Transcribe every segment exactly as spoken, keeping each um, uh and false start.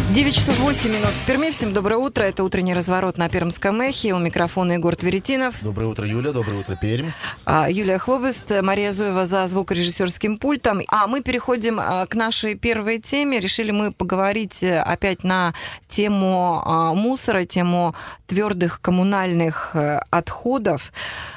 девять часов восемь минут в Перми. Всем доброе утро. Это утренний разворот на Пермском эхе. У микрофона Егор Тверетинов. Доброе утро, Юля. Доброе утро, Пермь. А, Юлия Хлобыст, Мария Зуева за звукорежиссерским пультом. А мы переходим а, к нашей первой теме. Решили мы поговорить опять на тему а, мусора, тему твердых коммунальных а, отходов.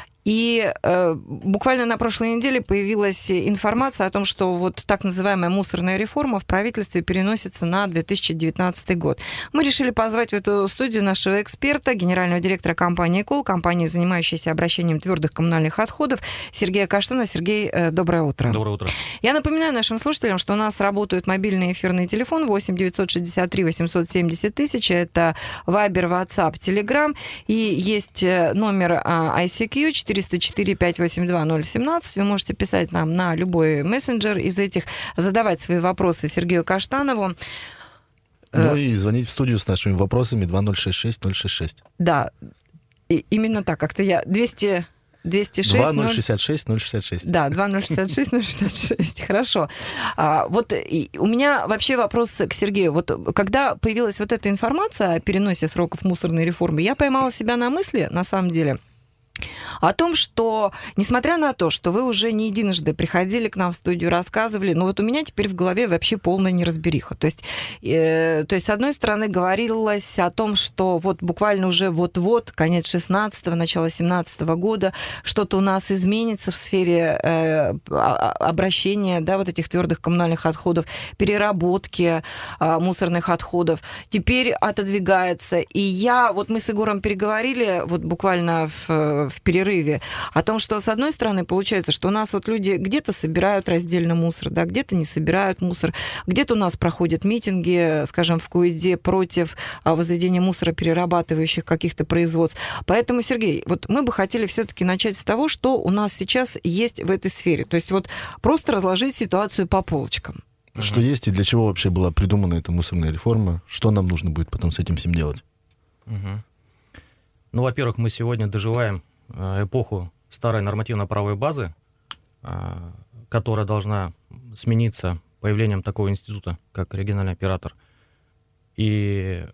И э, буквально на прошлой неделе появилась информация о том, что вот так называемая мусорная реформа в правительстве переносится на две тысячи девятнадцатый год. Мы решили позвать в эту студию нашего эксперта, генерального директора компании «Экол», компании, занимающейся обращением твердых коммунальных отходов, Сергея Каштана. Сергей, э, доброе утро. Доброе утро. Я напоминаю нашим слушателям, что у нас работают мобильный эфирный телефон восемь девятьсот шестьдесят три восемьсот семьдесят тысяч. Это Viber, WhatsApp, Telegram. И есть номер ай си кью четыреста четыре пятьсот восемьдесят два ноль семнадцать. Вы можете писать нам на любой мессенджер из этих, задавать свои вопросы Сергею Каштанову. Ну и звонить в студию с нашими вопросами два ноль шесть шесть ноль шесть шесть. Да, и именно так. Как-то я двести... двести шесть два ноль шестьдесят шесть ноль шестьдесят шесть. Да, два ноль шестьдесят шесть ноль шестьдесят шесть. Хорошо. А, вот и, у меня вообще вопрос к Сергею. Вот когда появилась вот эта информация о переносе сроков мусорной реформы, я поймала себя на мысли, на самом деле, о том, что, несмотря на то, что вы уже не единожды приходили к нам в студию, рассказывали, но вот у меня теперь в голове вообще полная неразбериха. То есть, э, то есть с одной стороны, говорилось о том, что вот буквально уже вот-вот, конец шестнадцатого, начало семнадцатого года, что-то у нас изменится в сфере э, обращения, да, вот этих твердых коммунальных отходов, переработки э, мусорных отходов. Теперь отодвигается. И я, вот мы с Егором переговорили, вот буквально в в перерыве, о том, что, с одной стороны, получается, что у нас вот люди где-то собирают раздельно мусор, да, где-то не собирают мусор, где-то у нас проходят митинги, скажем, в КУИДе против возведения мусороперерабатывающих каких-то производств. Поэтому, Сергей, вот мы бы хотели все-таки начать с того, что у нас сейчас есть в этой сфере. То есть вот просто разложить ситуацию по полочкам. Что угу. есть и для чего вообще была придумана эта мусорная реформа? Что нам нужно будет потом с этим всем делать? Угу. Ну, во-первых, мы сегодня доживаем эпоху старой нормативно-правовой базы, которая должна смениться появлением такого института, как региональный оператор. И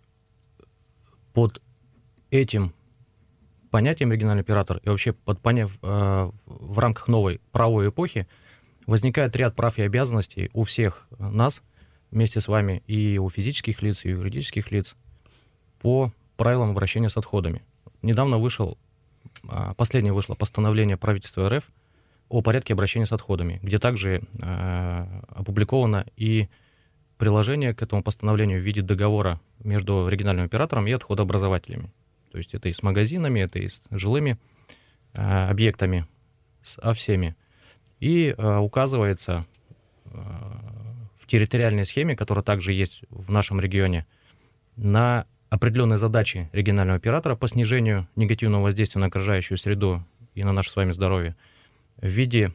под этим понятием региональный оператор и вообще под поняв, в рамках новой правовой эпохи возникает ряд прав и обязанностей у всех нас вместе с вами, и у физических лиц, и у юридических лиц, по правилам обращения с отходами. Недавно вышел Последнее вышло постановление правительства эр эф о порядке обращения с отходами, где также э, опубликовано и приложение к этому постановлению в виде договора между региональным оператором и отходообразователями. То есть это и с магазинами, это и с жилыми э, объектами, со всеми. И э, указывается э, в территориальной схеме, которая также есть в нашем регионе, на определенные задачи регионального оператора по снижению негативного воздействия на окружающую среду и на наше с вами здоровье в виде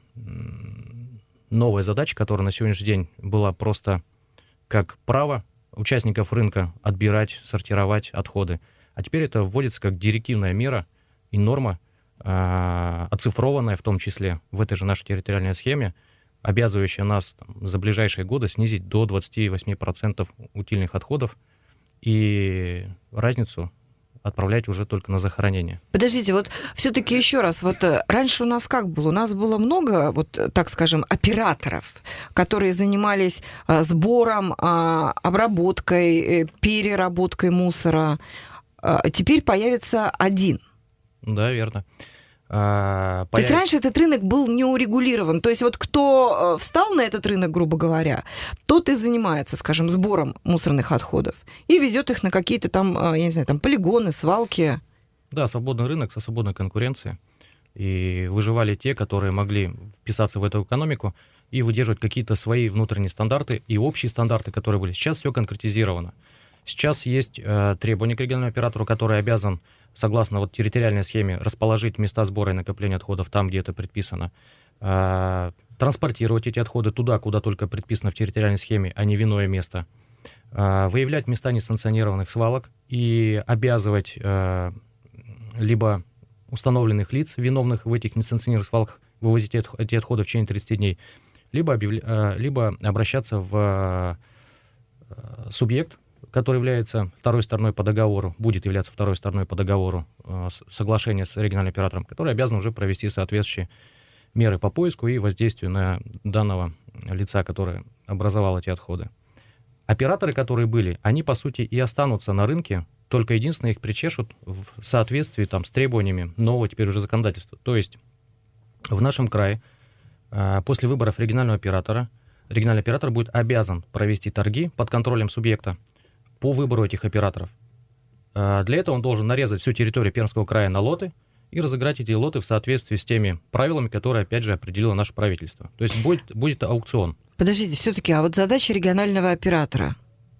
новой задачи, которая на сегодняшний день была просто как право участников рынка отбирать, сортировать отходы. А теперь это вводится как директивная мера и норма, э, оцифрованная в том числе в этой же нашей территориальной схеме, обязывающая нас там, за ближайшие годы снизить до двадцать восемь процентов утильных отходов и разницу отправлять уже только на захоронение. Подождите, вот все-таки еще раз, вот раньше у нас как было? У нас было много, вот так скажем, операторов, которые занимались сбором, обработкой, переработкой мусора. Теперь появится один. Да, верно. То Появ... есть раньше этот рынок был не урегулирован. То есть вот кто встал на этот рынок, грубо говоря, тот и занимается, скажем, сбором мусорных отходов и везет их на какие-то там, я не знаю, там полигоны, свалки. Да, свободный рынок со свободной конкуренцией. И выживали те, которые могли вписаться в эту экономику и выдерживать какие-то свои внутренние стандарты и общие стандарты, которые были. Сейчас все конкретизировано. Сейчас есть э, требования к региональному оператору, который обязан, согласно вот территориальной схеме, расположить места сбора и накопления отходов там, где это предписано, э, транспортировать эти отходы туда, куда только предписано в территориальной схеме, а не в иное место, э, выявлять места несанкционированных свалок и обязывать э, либо установленных лиц, виновных в этих несанкционированных свалках, вывозить эти отходы в течение тридцати дней, либо, объявля... либо обращаться в субъект, который является второй стороной по договору, будет являться второй стороной по договору э, соглашения с региональным оператором, который обязан уже провести соответствующие меры по поиску и воздействию на данного лица, который образовал эти отходы. Операторы, которые были, они, по сути, и останутся на рынке, только единственное, их причешут в соответствии там, с требованиями нового теперь уже законодательства. То есть в нашем крае э, после выборов регионального оператора региональный оператор будет обязан провести торги под контролем субъекта по выбору этих операторов. Для этого он должен нарезать всю территорию Пермского края на лоты и разыграть эти лоты в соответствии с теми правилами, которые, опять же, определило наше правительство. То есть будет, будет аукцион. Подождите, все-таки, а вот задачи регионального оператора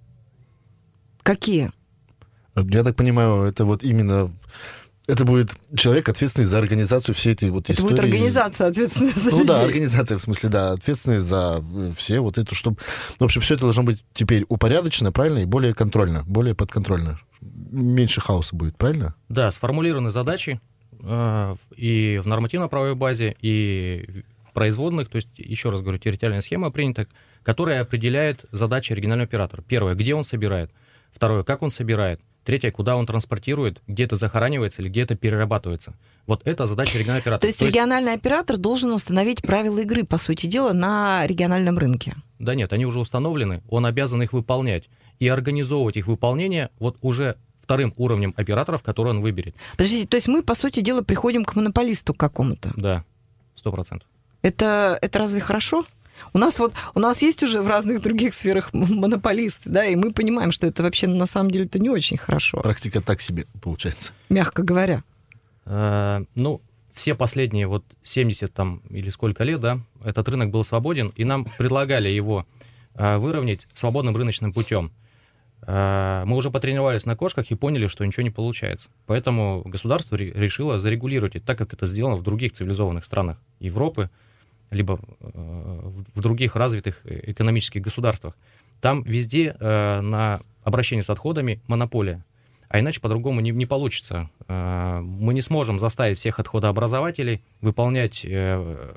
какие? Я так понимаю, это вот именно... Это будет человек, ответственный за организацию всей этой вот это истории. Это будет организация, ответственная за Ну людей. да, организация, в смысле, да, ответственная за все вот это, чтобы... В общем, все это должно быть теперь упорядочено, правильно, и более контрольно, более подконтрольно. Меньше хаоса будет, правильно? Да, сформулированы задачи э, и в нормативно-правовой базе, и в производных, то есть, еще раз говорю, территориальная схема принята, которая определяет задачи регионального оператора. Первое, где он собирает. Второе, как он собирает. Третье, куда он транспортирует, где это захоранивается или где это перерабатывается. Вот это задача регионального оператора. То есть То региональный есть... оператор должен установить правила игры, по сути дела, на региональном рынке? Да нет, они уже установлены, он обязан их выполнять. И организовывать их выполнение вот уже вторым уровнем операторов, который он выберет. Подождите, то есть мы, по сути дела, приходим к монополисту какому-то? Да, сто процентов. Это, это разве хорошо? У нас вот у нас есть уже в разных других сферах монополисты, да, и мы понимаем, что это вообще на самом деле это не очень хорошо. Практика так себе получается. Мягко говоря. Э, ну, все последние вот семьдесят там или сколько лет, да, этот рынок был свободен, и нам предлагали его э, выровнять свободным рыночным путем. Э, мы уже потренировались на кошках и поняли, что ничего не получается. Поэтому государство ре- решило зарегулировать это так, как это сделано в других цивилизованных странах Европы, либо в других развитых экономических государствах. Там везде э, на обращение с отходами монополия. А иначе по-другому не, не получится. Э, мы не сможем заставить всех отходообразователей выполнять э,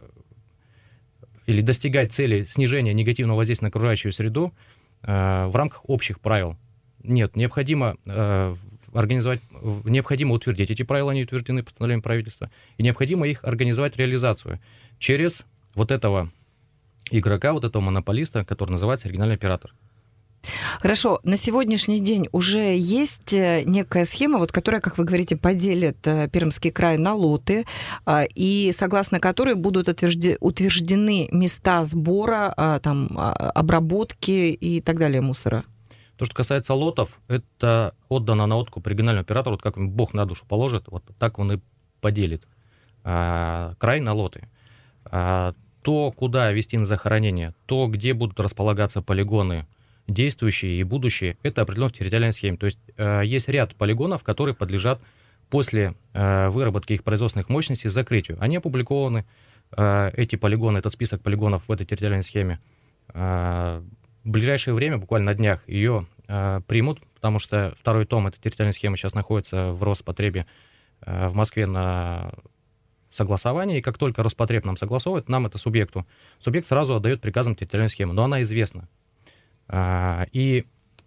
или достигать цели снижения негативного воздействия на окружающую среду э, в рамках общих правил. Нет, необходимо э, организовать, необходимо утвердить эти правила, они утверждены постановлением правительства, и необходимо их организовать реализацию через вот этого игрока, вот этого монополиста, который называется региональный оператор. Хорошо, на сегодняшний день уже есть некая схема, вот, которая, как вы говорите, поделит Пермский край на лоты, и согласно которой будут утверждены места сбора, там, обработки и так далее мусора. То, что касается лотов, это отдано на откуп региональному оператору, вот как Бог на душу положит, вот так он и поделит а, край на лоты. А, то, куда вести на захоронение, то, где будут располагаться полигоны, действующие и будущие, это определено в территориальной схеме. То есть а, есть ряд полигонов, которые подлежат после а, выработки их производственных мощностей закрытию. Они опубликованы, а, эти полигоны, этот список полигонов в этой территориальной схеме. А, в ближайшее время, буквально на днях, ее а, примут, потому что второй том этой территориальной схемы сейчас находится в Роспотребе а, в Москве на согласование, и как только Роспотреб нам согласовывает, нам это субъекту, субъект сразу отдает приказом территориальную схему, но она известна. А, и,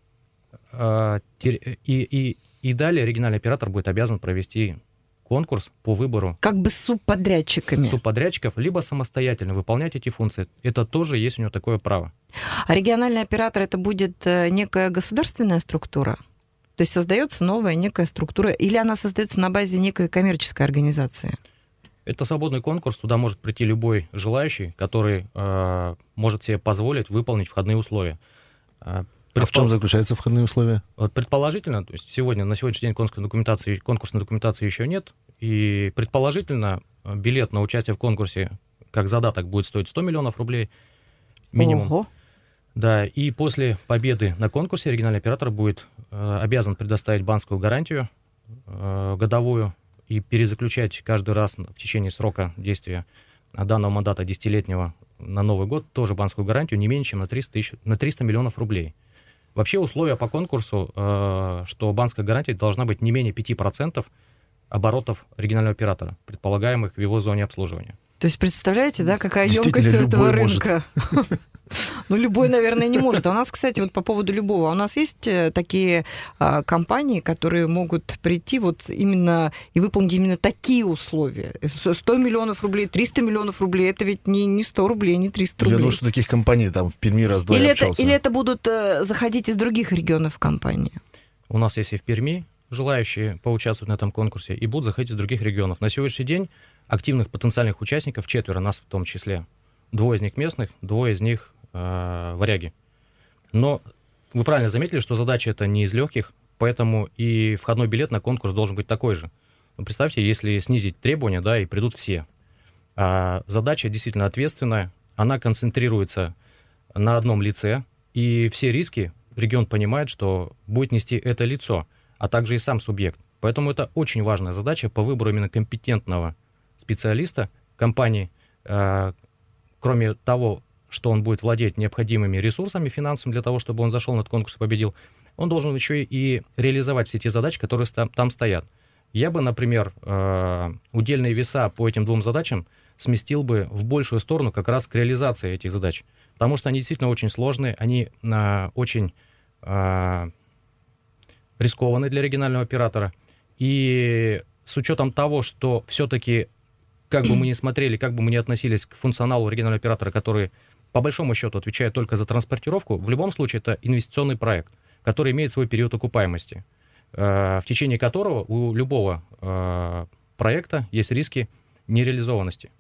а, и, и, и далее региональный оператор будет обязан провести конкурс по выбору. Как бы с субподрядчиками. Субподрядчиков, либо самостоятельно выполнять эти функции. Это тоже есть у него такое право. А региональный оператор это будет некая государственная структура? То есть создается новая некая структура, или она создается на базе некой коммерческой организации? Это свободный конкурс, туда может прийти любой желающий, который э, может себе позволить выполнить входные условия. Предпол... А в чем заключаются входные условия? Предположительно, то есть сегодня, на сегодняшний день конкурсной документации, конкурсной документации еще нет, и предположительно билет на участие в конкурсе как задаток будет стоить сто миллионов рублей минимум. Ого. Да, и после победы на конкурсе региональный оператор будет э, обязан предоставить банковскую гарантию э, годовую и перезаключать каждый раз в течение срока действия данного мандата десятилетнего на Новый год тоже банковскую гарантию не менее чем на триста, тысяч, на триста миллионов рублей. Вообще условия по конкурсу, э, что банковская гарантия должна быть не менее пяти процентов оборотов регионального оператора, предполагаемых в его зоне обслуживания. То есть, представляете, да, какая Действительно, емкость у этого любой может. рынка? Ну, любой, наверное, не может. А у нас, кстати, вот по поводу любого, у нас есть э, такие а, компании, которые могут прийти вот именно и выполнить именно такие условия. сто миллионов рублей, триста миллионов рублей, это ведь не, не сто рублей, не триста рублей. Я думаю, что таких компаний там в Перми раз-два или и это, общался. или это будут э, заходить из других регионов компании? У нас есть и в Перми желающие поучаствовать на этом конкурсе, и будут заходить из других регионов. На сегодняшний день активных потенциальных участников четверо, нас в том числе. Двое из них местных, двое из них э, варяги. Но вы правильно заметили, что задача это не из легких, поэтому и входной билет на конкурс должен быть такой же. Ну, представьте, если снизить требования, да, и придут все. А задача действительно ответственная, она концентрируется на одном лице, и все риски регион понимает, что будет нести это лицо, а также и сам субъект. Поэтому это очень важная задача по выбору именно компетентного специалиста компании. Э, кроме того, что он будет владеть необходимыми ресурсами финансовыми для того, чтобы он зашел на этот конкурс и победил, он должен еще и реализовать все те задачи, которые там стоят. Я бы, например, э, удельные веса по этим двум задачам сместил бы в большую сторону как раз к реализации этих задач, потому что они действительно очень сложные, они э, очень э, рискованные для регионального оператора. И с учетом того, что все-таки, как бы мы ни смотрели, как бы мы ни относились к функционалу регионального оператора, который по большому счету отвечает только за транспортировку, в любом случае это инвестиционный проект, который имеет свой период окупаемости, в течение которого у любого проекта есть риски нереализованности.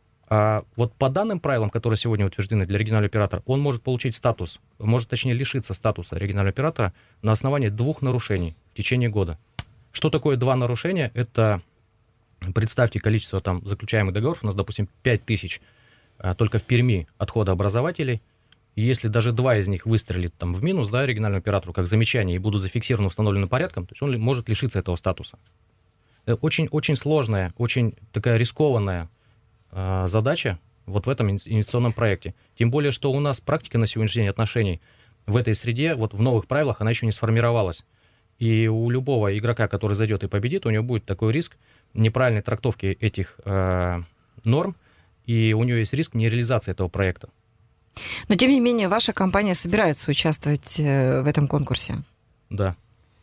А вот по данным правилам, которые сегодня утверждены для регионального оператора, он может получить статус, может точнее лишиться статуса регионального оператора на основании двух нарушений в течение года. Что такое два нарушения? Это, представьте, количество там заключаемых договоров, у нас, допустим, пять тысяч а, только в Перми отходообразователей. И если даже два из них выстрелит там в минус, да, региональному оператору как замечание и будут зафиксированы установленным порядком, то есть он может лишиться этого статуса. Это очень, очень сложная, очень такая рискованная а, задача вот в этом инвестиционном проекте. Тем более, что у нас практика на сегодняшний день отношений в этой среде, вот в новых правилах, она еще не сформировалась. И у любого игрока, который зайдет и победит, у него будет такой риск неправильной трактовки этих э, норм, и у него есть риск нереализации этого проекта. Но, тем не менее, ваша компания собирается участвовать в этом конкурсе? Да.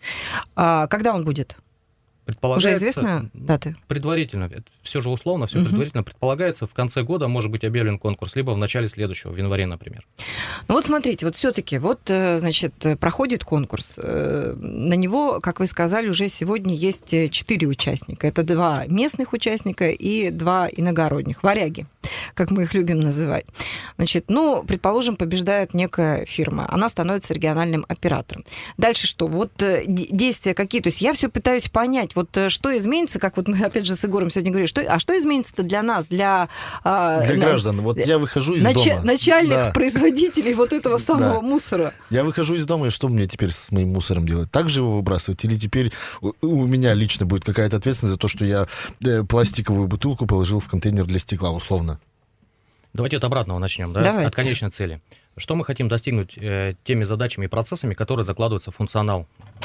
А когда он будет? Уже известны даты? Предварительно. Это все же условно, все uh-huh. предварительно. Предполагается, в конце года может быть объявлен конкурс, либо в начале следующего, в январе, например. Ну вот смотрите, вот все-таки, вот, значит, проходит конкурс. На него, как вы сказали, уже сегодня есть четыре участника. Это два местных участника и два иногородних, варяги, как мы их любим называть. Значит, ну, предположим, побеждает некая фирма, она становится региональным оператором. Дальше что? Вот действия какие? То есть я все пытаюсь понять, вот что изменится, как вот мы опять же с Егором сегодня говорили, что, а что изменится-то для нас, для... Для на, граждан. Вот я выхожу из нач, дома. Начальных да. производителей вот этого самого да. мусора. Я выхожу из дома, и что мне теперь с моим мусором делать? Так же его выбрасывать? Или теперь у, у меня лично будет какая-то ответственность за то, что я пластиковую бутылку положил в контейнер для стекла, условно? Давайте от обратного начнем, да? Давайте. От конечной цели. Что мы хотим достигнуть э, теми задачами и процессами, которые закладываются в функционал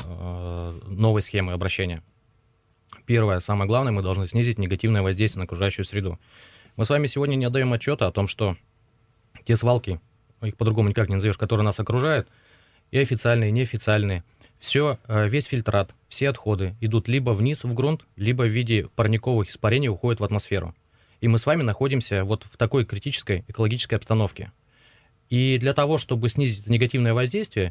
э, новой схемы обращения? Первое, самое главное, мы должны снизить негативное воздействие на окружающую среду. Мы с вами сегодня не отдаем отчета о том, что те свалки, их по-другому никак не назовешь, которые нас окружают, и официальные, и неофициальные, все, весь фильтрат, все отходы идут либо вниз в грунт, либо в виде парниковых испарений уходят в атмосферу. И мы с вами находимся вот в такой критической экологической обстановке. И для того, чтобы снизить это негативное воздействие,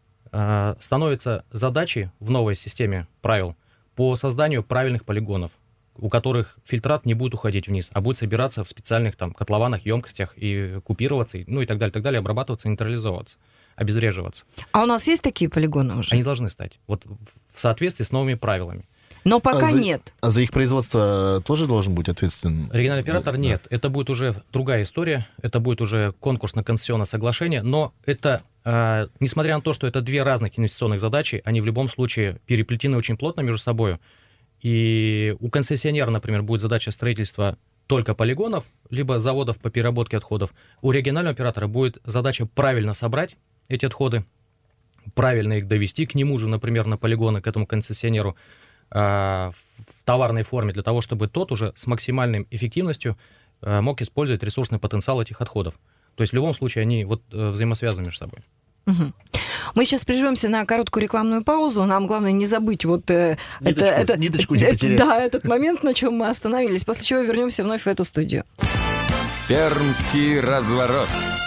становится задачей в новой системе правил по созданию правильных полигонов, у которых фильтрат не будет уходить вниз, а будет собираться в специальных там котлованах, емкостях и купироваться, ну и так далее, так далее, обрабатываться, нейтрализовываться, обезвреживаться. А у нас есть такие полигоны уже? Они должны стать, вот в соответствии с новыми правилами. Но пока а за, нет. А за их производство тоже должен быть ответственен? Региональный оператор да. нет. Это будет уже другая история, это будет уже конкурс на концессионное соглашение, но это, э, несмотря на то, что это две разных инвестиционных задачи, они в любом случае переплетены очень плотно между собой. И у концессионера, например, будет задача строительства только полигонов, либо заводов по переработке отходов. У регионального оператора будет задача правильно собрать эти отходы, правильно их довести к нему же, например, на полигоны, к этому концессионеру, в товарной форме, для того, чтобы тот уже с максимальной эффективностью мог использовать ресурсный потенциал этих отходов. То есть в любом случае они вот взаимосвязаны между собой. Угу. Мы сейчас прервемся на короткую рекламную паузу. Нам главное не забыть вот э, ниточку, это, ниточку не это, потерять. Да, этот момент, на чем мы остановились. После чего вернемся вновь в эту студию. Пермский разворот.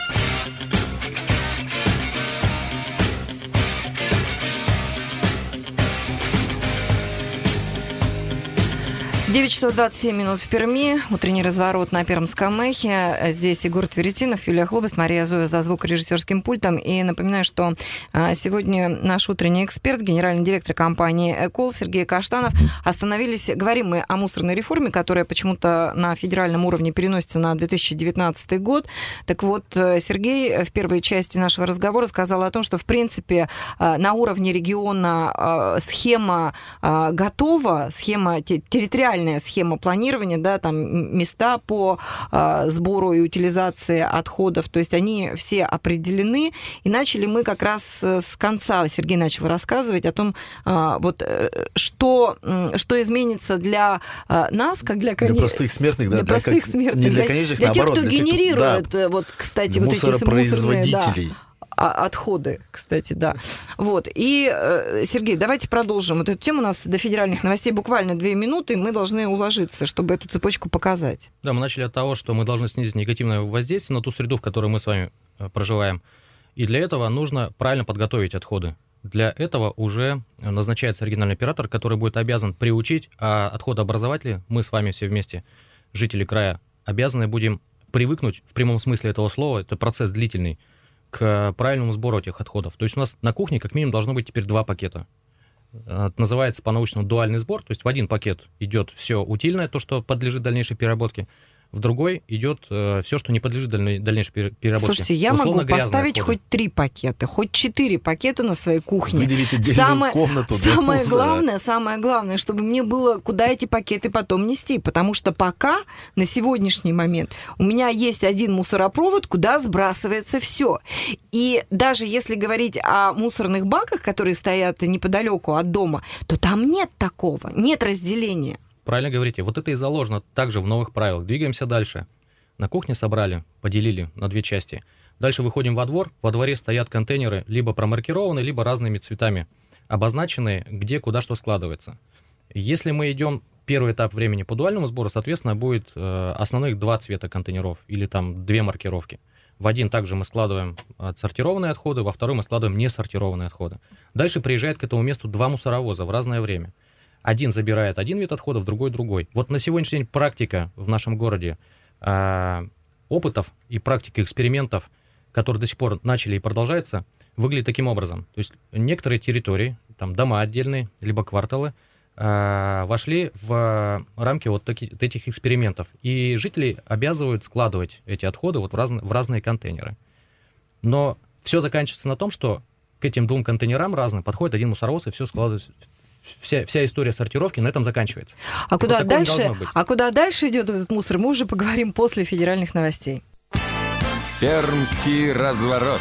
девять часов двадцать семь минут в Перми. Утренний разворот на Пермском эхе. Здесь Егор Тверетинов, Юлия Хлобыст, Мария Зоя за звукорежиссерским пультом. И напоминаю, что сегодня наш утренний эксперт, генеральный директор компании «Экол» Сергей Каштанов. Остановились, говорим мы о мусорной реформе, которая почему-то на федеральном уровне переносится на две тысячи девятнадцатый год. Так вот, Сергей в первой части нашего разговора сказал о том, что, в принципе, на уровне региона схема готова, схема территориальная, схема планирования, да, там места по э, сбору и утилизации отходов, то есть они все определены. И начали мы как раз с конца, Сергей начал рассказывать о том, э, вот, э, что, э, что изменится для э, нас, как для... Для простых смертных, да, для простых как, смертных, не для для, конечных, для наоборот, тех, кто для тех, генерирует, кто, да, вот, кстати, вот эти мусоропроизводителей. Да, отходы, кстати, да. Вот. И, Сергей, давайте продолжим вот эту тему. У нас до федеральных новостей буквально две минуты, и мы должны уложиться, чтобы эту цепочку показать. Да, мы начали от того, что мы должны снизить негативное воздействие на ту среду, в которой мы с вами проживаем. И для этого нужно правильно подготовить отходы. Для этого уже назначается региональный оператор, который будет обязан приучить, а отходообразователи, мы с вами все вместе, жители края, обязаны будем привыкнуть, в прямом смысле этого слова, это процесс длительный, к правильному сбору этих отходов. То есть у нас на кухне как минимум должно быть теперь два пакета. Это называется по-научному дуальный сбор, то есть в один пакет идет все утильное, то, что подлежит дальнейшей переработке, в другой идет э, все, что не подлежит даль... дальнейшей переработке. Слушайте, я условно могу поставить отходы. хоть три пакета, хоть четыре пакета на своей кухне. Выделить отдельную самое, комнату для самое мусора. главное, самое главное, чтобы мне было куда эти пакеты потом нести, потому что пока на сегодняшний момент у меня есть один мусоропровод, куда сбрасывается все. И даже если говорить о мусорных баках, которые стоят неподалеку от дома, то там нет такого, нет разделения. Правильно говорите. Вот это и заложено также в новых правилах. Двигаемся дальше. На кухне собрали, поделили на две части. Дальше выходим во двор. Во дворе стоят контейнеры, либо промаркированные, либо разными цветами, обозначенные, где, куда, что складывается. Если мы идем первый этап времени по дуальному сбору, соответственно, будет э, основных два цвета контейнеров или там две маркировки. В один также мы складываем отсортированные отходы, во второй мы складываем несортированные отходы. Дальше приезжает к этому месту два мусоровоза в разное время. Один забирает один вид отходов, другой другой. Вот на сегодняшний день практика в нашем городе э, опытов и практика экспериментов, которые до сих пор начали и продолжаются, выглядит таким образом. То есть некоторые территории, там дома отдельные, либо кварталы, э, вошли в рамки вот таки, этих экспериментов. И жители обязывают складывать эти отходы вот в, раз, в разные контейнеры. Но все заканчивается на том, что к этим двум контейнерам разным подходит один мусоровоз и все складывается. Вся, вся история сортировки на этом заканчивается. А куда, вот дальше, а куда дальше идет этот мусор, мы уже поговорим после федеральных новостей. Пермский разворот.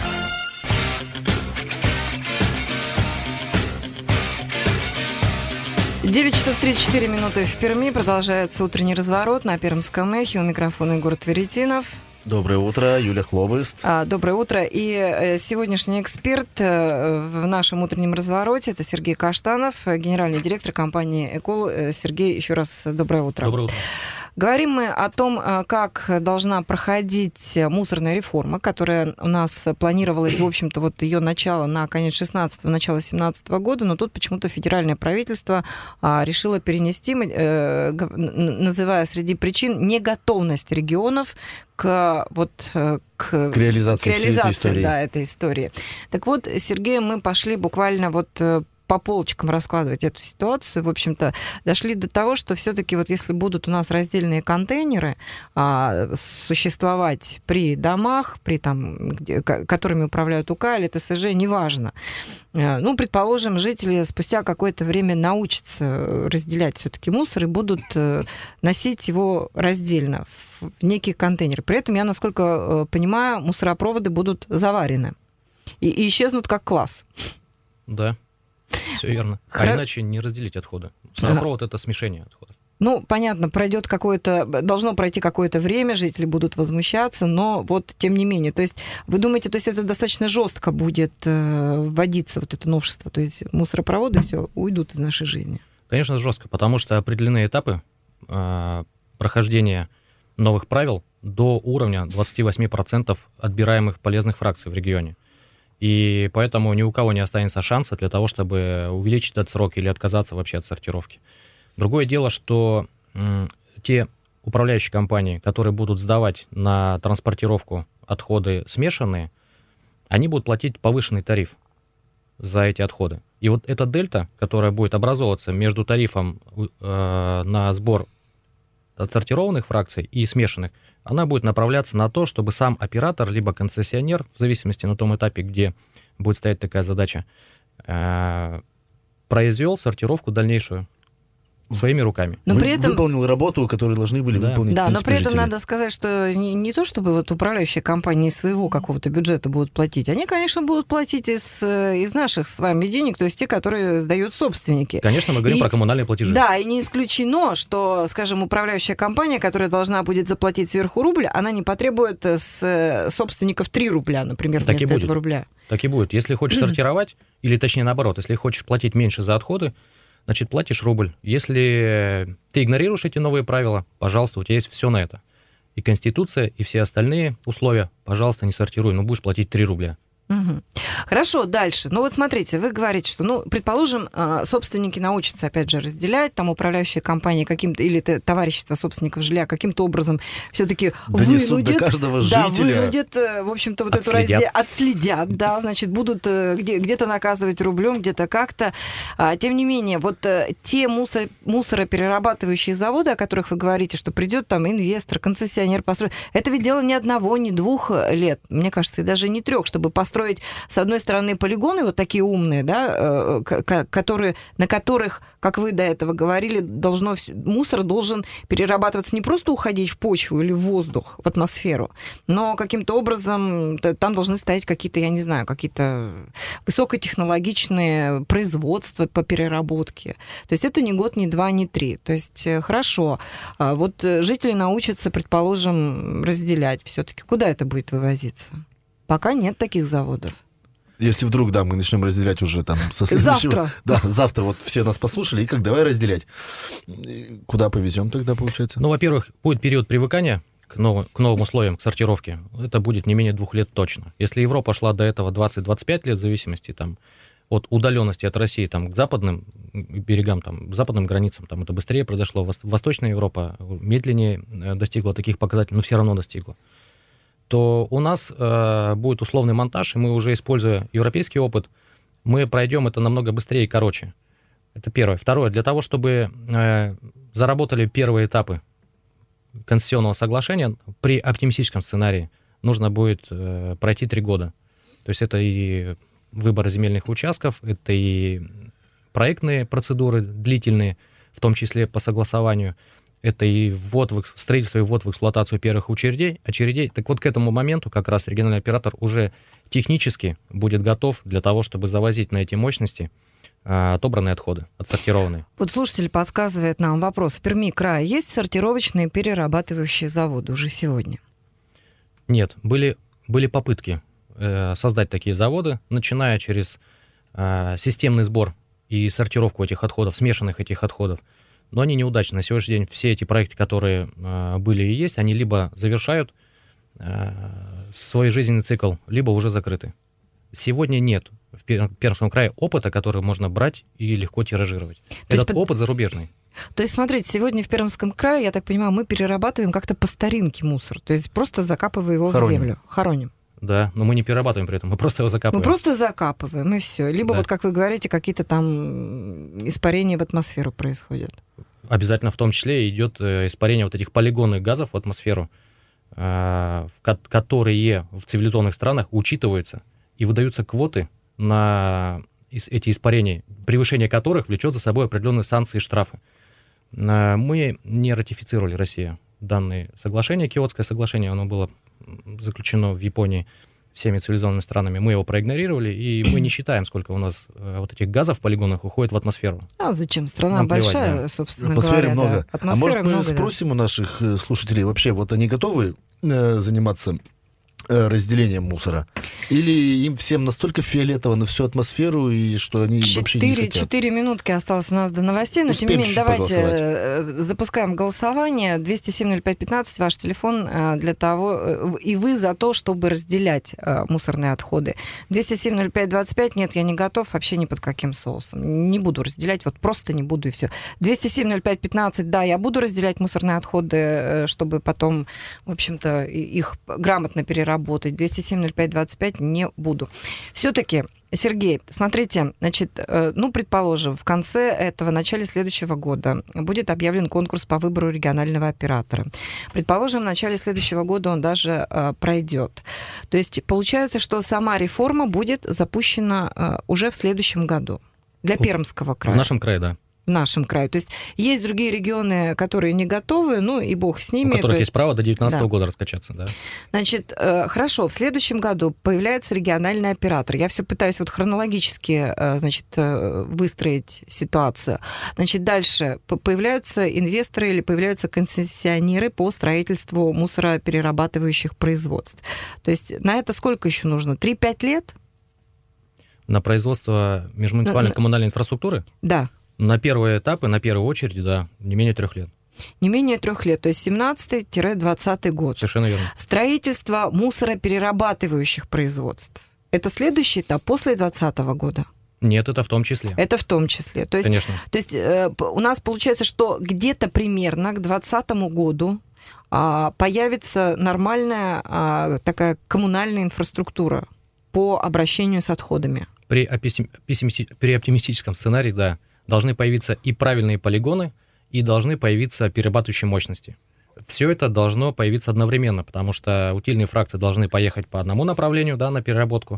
девять часов тридцать четыре минуты в Перми. Продолжается утренний разворот на Пермском эхе. У микрофона Егор Тверетинов. Доброе утро, Юлия Хлобыст. А, доброе утро. И сегодняшний эксперт в нашем утреннем развороте — это Сергей Каштанов, генеральный директор компании «Экол». Сергей, еще раз доброе утро. Доброе утро. Говорим мы о том, как должна проходить мусорная реформа, которая у нас планировалась, в общем-то, вот ее начало на конец шестнадцатого, начало семнадцатого года, но тут почему-то федеральное правительство решило перенести, называя среди причин неготовность регионов к вот к, к реализации, к реализации всей этой истории. Да, этой истории. Так вот, Сергей, мы пошли буквально вот по полочкам раскладывать эту ситуацию. В общем-то, дошли до того, что все-таки вот если будут у нас раздельные контейнеры а, существовать при домах, при там, где, которыми управляют УК или ТСЖ, неважно. Ну, предположим, жители спустя какое-то время научатся разделять все-таки мусор и будут носить его раздельно в некие контейнеры. При этом, я, насколько понимаю, мусоропроводы будут заварены и, и исчезнут как класс. Да. Все верно. Хра... А иначе не разделить отходы. Мусоропровод — это смешение отходов. Ну, понятно, пройдет какое-то, должно пройти какое-то время, жители будут возмущаться, но вот тем не менее. То есть вы думаете, то есть это достаточно жестко будет э, вводиться вот это новшество, то есть мусоропроводы все уйдут из нашей жизни? Конечно, жестко, потому что определены этапы э, прохождения новых правил до уровня двадцать восемь процентов отбираемых полезных фракций в регионе. И поэтому ни у кого не останется шанса для того, чтобы увеличить этот срок или отказаться вообще от сортировки. Другое дело, что м, те управляющие компании, которые будут сдавать на транспортировку отходы смешанные, они будут платить повышенный тариф за эти отходы. И вот эта дельта, которая будет образовываться между тарифом э, на сбор отсортированных фракций и смешанных, она будет направляться на то, чтобы сам оператор, либо концессионер, в зависимости на том этапе, где будет стоять такая задача, э, произвел сортировку дальнейшую своими руками. Но Вы, при этом... Выполнил работу, которую должны были Да. выполнить, Да, в но принципе, при этом жители. надо сказать, что не, не то, чтобы вот управляющие компании из своего какого-то бюджета будут платить. Они, конечно, будут платить из, из наших с вами денег, то есть те, которые сдают собственники. Конечно, мы говорим И- про коммунальные платежи. Да, и не исключено, что, скажем, управляющая компания, которая должна будет заплатить сверху рубль, она не потребует с собственников три рубля, например, Так и вместо будет. этого рубля. Так и будет. Если хочешь сортировать, или точнее наоборот, если хочешь платить меньше за отходы, значит, платишь рубль. Если ты игнорируешь эти новые правила, пожалуйста, у тебя есть все на это. И Конституция, и все остальные условия, пожалуйста, не сортируй, но будешь платить три рубля. Мгм. Хорошо, дальше. Ну вот смотрите, вы говорите, что, ну, предположим, а, собственники научатся, опять же, разделять, там, управляющие компании каким-то, или т- товарищество собственников жилья каким-то образом все-таки Донесут до вынудят... каждого Да, жителя. вынудят, э, в общем-то, вот Отследят. эту разде... отследят, да, значит, будут э, где- где-то наказывать рублем, где-то как-то. А, тем не менее, вот э, те мусор... мусороперерабатывающие заводы, о которых вы говорите, что придет там инвестор, концессионер построит, это ведь дело не одного, не двух лет, мне кажется, и даже не трех, чтобы построить, с одной стороны, полигоны вот такие умные, да, э, к- которые, на которых, как вы до этого говорили, должно, вс- мусор должен перерабатываться, не просто уходить в почву или в воздух, в атмосферу, но каким-то образом т- там должны стоять какие-то, я не знаю, какие-то высокотехнологичные производства по переработке. То есть это не год, не два, не три. То есть э, хорошо. А вот э, жители научатся, предположим, разделять все-таки. Куда это будет вывозиться? Пока нет таких заводов. Если вдруг, да, мы начнем разделять уже там со следующего... Завтра. Да, завтра вот все нас послушали, и как, давай разделять. И куда повезем тогда, получается? Ну, во-первых, будет период привыкания к новым, к новым условиям, к сортировке. Это будет не менее двух лет точно. Если Европа шла до этого двадцать-двадцать пять лет, в зависимости там, от удаленности от России там, к западным берегам, там, к западным границам, там, это быстрее произошло. Вос- Восточная Европа медленнее э, достигла таких показателей, но все равно достигла. То у нас э, будет условный монтаж, и мы уже, используя европейский опыт, мы пройдем это намного быстрее и короче. Это первое. Второе, для того, чтобы э, заработали первые этапы концессионного соглашения, при оптимистическом сценарии нужно будет э, пройти три года. То есть это и выбор земельных участков, это и проектные процедуры длительные, в том числе по согласованию, это и ввод в, строительство и ввод в эксплуатацию первых очередей, очередей. Так вот, к этому моменту как раз региональный оператор уже технически будет готов для того, чтобы завозить на эти мощности а, отобранные отходы, отсортированные. Вот слушатель подсказывает нам вопрос. В Перми крае есть сортировочные перерабатывающие заводы уже сегодня? Нет, были, были попытки э, создать такие заводы, начиная через э, системный сбор и сортировку этих отходов, смешанных этих отходов. Но они неудачны. На сегодняшний день все эти проекты, которые э, были и есть, они либо завершают э, свой жизненный цикл, либо уже закрыты. Сегодня нет в Пер- Пермском крае опыта, который можно брать и легко тиражировать. То есть Этот под- опыт зарубежный. То есть, смотрите, сегодня в Пермском крае, я так понимаю, мы перерабатываем как-то по старинке мусор, то есть просто закапывая его Хороним. в землю. Хороним. Да, но мы не перерабатываем при этом, мы просто его закапываем. Мы просто закапываем, и все. Либо, Да. вот как вы говорите, какие-то там испарения в атмосферу происходят. Обязательно в том числе идет э, испарение вот этих полигонных газов в атмосферу, э, в ко- которые в цивилизованных странах учитываются и выдаются квоты на ис- эти испарения, превышение которых влечет за собой определенные санкции и штрафы. Э, Мы не ратифицировали, Россия, данные соглашения, Киотское соглашение, оно было м, заключено в Японии всеми цивилизованными странами, мы его проигнорировали, и мы не считаем, сколько у нас э, вот этих газов в полигонах уходит в атмосферу. А зачем? Страна Нам плевать, большая, да. собственно Атмосферы говоря. много. Да. А Атмосферы может, мы много, спросим у наших э, слушателей, вообще, вот они готовы э, заниматься э, разделением мусора? Или им всем настолько фиолетово на всю атмосферу, и что они вообще не Четыре, хотят? четыре минутки осталось у нас до новостей, но Успеем тем не менее, чуть-чуть давайте поголосовать. э, запускаем голосование. двести семь ноль пять пятнадцать, ваш телефон э, для того, э, и вы за то, чтобы разделять э, мусорные отходы. двести семь ноль пять двадцать пять, нет, я не готов вообще ни под каким соусом. Не буду разделять, вот просто не буду, и все. двести семь ноль пять пятнадцать, да, я буду разделять мусорные отходы, э, чтобы потом, в общем-то, и- их грамотно переработать. двести семь ноль пять двадцать пять не буду. Все-таки, Сергей, смотрите, значит, э, ну, предположим, в конце этого, начале следующего года будет объявлен конкурс по выбору регионального оператора. Предположим, в начале следующего года он даже э, пройдет. То есть получается, что сама реформа будет запущена э, уже в следующем году для В- Пермского края. В нашем крае, да. В нашем крае. То есть есть другие регионы, которые не готовы, ну и бог с ними. У которых То есть право до девятнадцатого да. года раскачаться, да. Значит, э, хорошо, в следующем году появляется региональный оператор. Я все пытаюсь вот хронологически, э, значит, э, выстроить ситуацию. Значит, дальше п- появляются инвесторы или появляются концессионеры по строительству мусороперерабатывающих производств. То есть на это сколько еще нужно? три-пять лет? На производство межмуниципальной На- коммунальной инфраструктуры Да. на первые этапы, на первую очередь, да, не менее трех лет. Не менее трех лет, то есть семнадцатый-двадцатый год. Совершенно верно. Строительство мусороперерабатывающих производств. Это следующий этап после двадцатого года. Нет, это в том числе. Это в том числе. То есть, Конечно. то есть э, п- у нас получается, что где-то примерно к двадцатому году а, появится нормальная а, такая коммунальная инфраструктура по обращению с отходами. При, описим- пессимисти- при оптимистическом сценарии, да, должны появиться и правильные полигоны, и должны появиться перерабатывающие мощности. Все это должно появиться одновременно, потому что утильные фракции должны поехать по одному направлению, да, на переработку,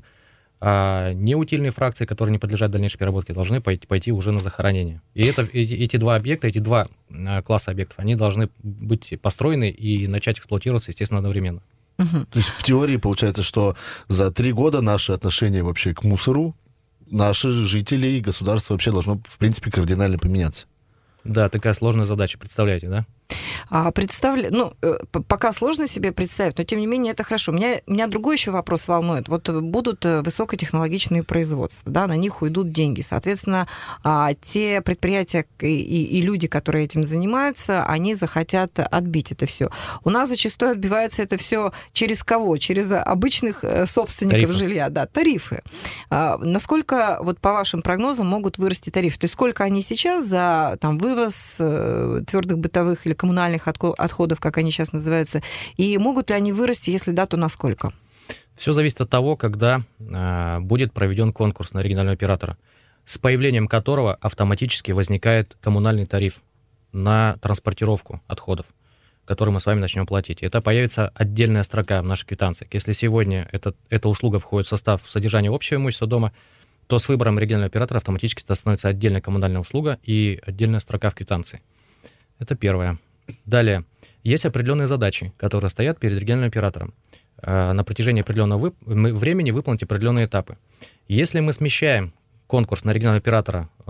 а неутильные фракции, которые не подлежат дальнейшей переработке, должны пойти, пойти уже на захоронение. И это, эти, эти два объекта, эти два а, класса объектов, они должны быть построены и начать эксплуатироваться, естественно, одновременно. Мгм. То есть в теории получается, что за три года наше отношение вообще к мусору, наши жители и государство вообще должно, в принципе, кардинально поменяться. Да, такая сложная задача, представляете, да? А представля... Ну, э, п- пока сложно себе представить, но тем не менее это хорошо. Меня, меня другой еще вопрос волнует. Вот э, будут э, высокотехнологичные производства, да, на них уйдут деньги. Соответственно, а, те предприятия и, и- и люди, которые этим занимаются, они захотят отбить это все. У нас зачастую отбивается это все через кого? Через обычных э, собственников Тарифы. жилья, да, тарифы. А, насколько, вот по вашим прогнозам, могут вырасти тарифы? То есть сколько они сейчас за там, вывоз э, твердых бытовых или коммунальных отко- отходов, как они сейчас называются, и могут ли они вырасти, если да, то насколько? Все зависит от того, когда э, будет проведен конкурс на регионального оператора, с появлением которого автоматически возникает коммунальный тариф на транспортировку отходов, который мы с вами начнем платить. И это появится отдельная строка в наших квитанциях. Если сегодня это, эта услуга входит в состав содержания общего имущества дома, то с выбором регионального оператора автоматически это становится отдельная коммунальная услуга и отдельная строка в квитанции. Это первое. Далее. Есть определенные задачи, которые стоят перед региональным оператором. Э, На протяжении определенного вып- мы- времени выполнить определенные этапы. Если мы смещаем конкурс на регионального оператора э,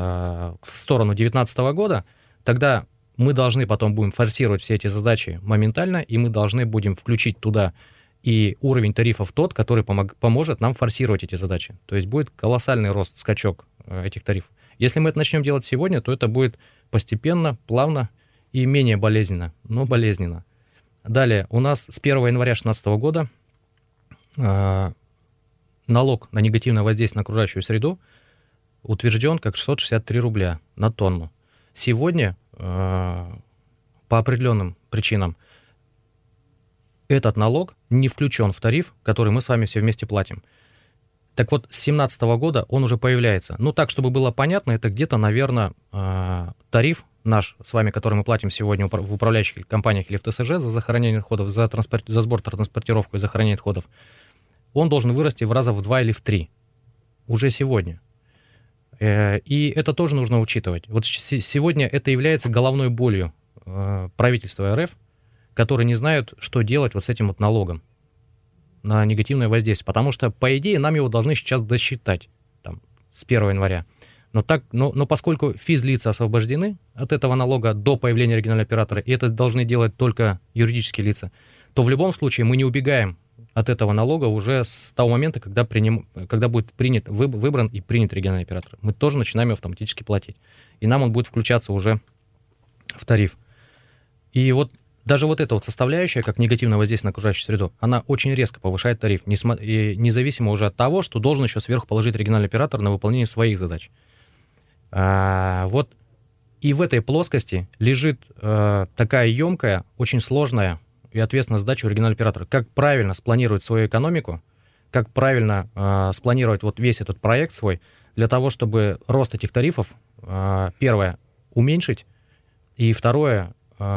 в сторону две тысячи девятнадцатого года, тогда мы должны потом будем форсировать все эти задачи моментально, и мы должны будем включить туда и уровень тарифов тот, который помог- поможет нам форсировать эти задачи. То есть будет колоссальный рост, скачок э, этих тарифов. Если мы это начнем делать сегодня, то это будет постепенно, плавно и менее болезненно, но болезненно. Далее, у нас с первого января две тысячи шестнадцатого года э, налог на негативное воздействие на окружающую среду утвержден как шестьсот шестьдесят три рубля на тонну. Сегодня э, по определенным причинам этот налог не включен в тариф, который мы с вами все вместе платим. Так вот, с две тысячи семнадцатого года он уже появляется. Ну, так, чтобы было понятно, это где-то, наверное, э, тариф наш с вами, который мы платим сегодня упра- в управляющих компаниях или в ТСЖ за захоронение отходов, за, транспорт, за сбор, транспортировку и захоронение отходов, он должен вырасти в раза в два или в три уже сегодня. Э, и это тоже нужно учитывать. Вот с- сегодня это является головной болью э, правительства РФ, которые не знают, что делать вот с этим вот налогом. на негативное воздействие, потому что, по идее, нам его должны сейчас досчитать там, с первого января. Но, так, но, но поскольку физлица освобождены от этого налога до появления регионального оператора, и это должны делать только юридические лица, то в любом случае мы не убегаем от этого налога уже с того момента, когда, приним, когда будет принят, выбран и принят региональный оператор. Мы тоже начинаем его автоматически платить. И нам он будет включаться уже в тариф. И вот даже вот эта вот составляющая, как негативное воздействие на окружающую среду, она очень резко повышает тариф, независимо уже от того, что должен еще сверху положить региональный оператор на выполнение своих задач. А, вот и в этой плоскости лежит а, такая емкая, очень сложная и ответственная задача у регионального оператора. Как правильно спланировать свою экономику, как правильно а, спланировать вот весь этот проект свой, для того, чтобы рост этих тарифов, а, первое, уменьшить, и второе,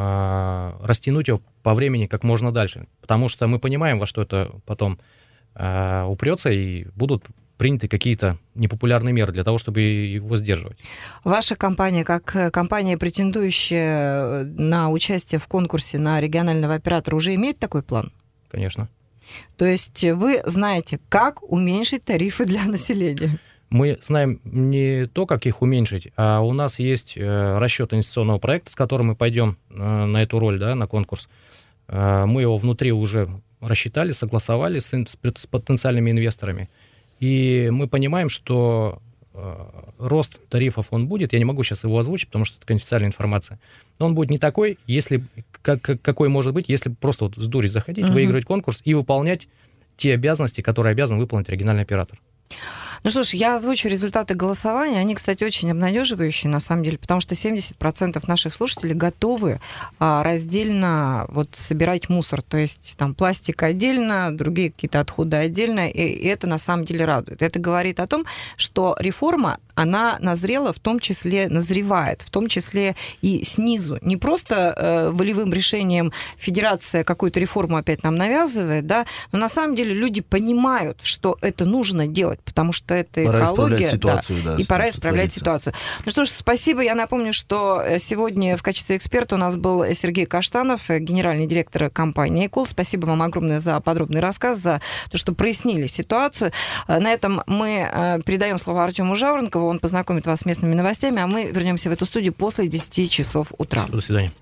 а, растянуть его по времени как можно дальше. Потому что мы понимаем, во что это потом а, упрется, и будут приняты какие-то непопулярные меры для того, чтобы его сдерживать. Ваша компания, как компания, претендующая на участие в конкурсе на регионального оператора, уже имеет такой план? Конечно. То есть вы знаете, как уменьшить тарифы для населения? Мы знаем не то, как их уменьшить, а у нас есть расчет инвестиционного проекта, с которым мы пойдем на эту роль, да, на конкурс. Мы его внутри уже рассчитали, согласовали с, с потенциальными инвесторами. И мы понимаем, что э, рост тарифов он будет, я не могу сейчас его озвучить, потому что это конфиденциальная информация, но он будет не такой, если, как, какой может быть, если просто вот с дури заходить, uh-huh. выиграть конкурс и выполнять те обязанности, которые обязан выполнить региональный оператор. Ну что ж, я озвучу результаты голосования. Они, кстати, очень обнадеживающие, на самом деле, потому что семьдесят процентов наших слушателей готовы а, раздельно вот, собирать мусор. То есть там пластик отдельно, другие какие-то отходы отдельно, и, и это на самом деле радует. Это говорит о том, что реформа, она назрела, в том числе назревает, в том числе и снизу. Не просто э, волевым решением федерация какую-то реформу опять нам навязывает, да, но на самом деле люди понимают, что это нужно делать, потому что это пора экология. Ситуацию, да, да, и пора тем, исправлять ситуацию. Ну что ж, спасибо. Я напомню, что сегодня в качестве эксперта у нас был Сергей Каштанов, генеральный директор компании «Экол». Спасибо вам огромное за подробный рассказ, за то, что прояснили ситуацию. На этом мы передаем слово Артему Жаворонкову. Он познакомит вас с местными новостями, а мы вернемся в эту студию после десяти часов утра. Спасибо, до свидания.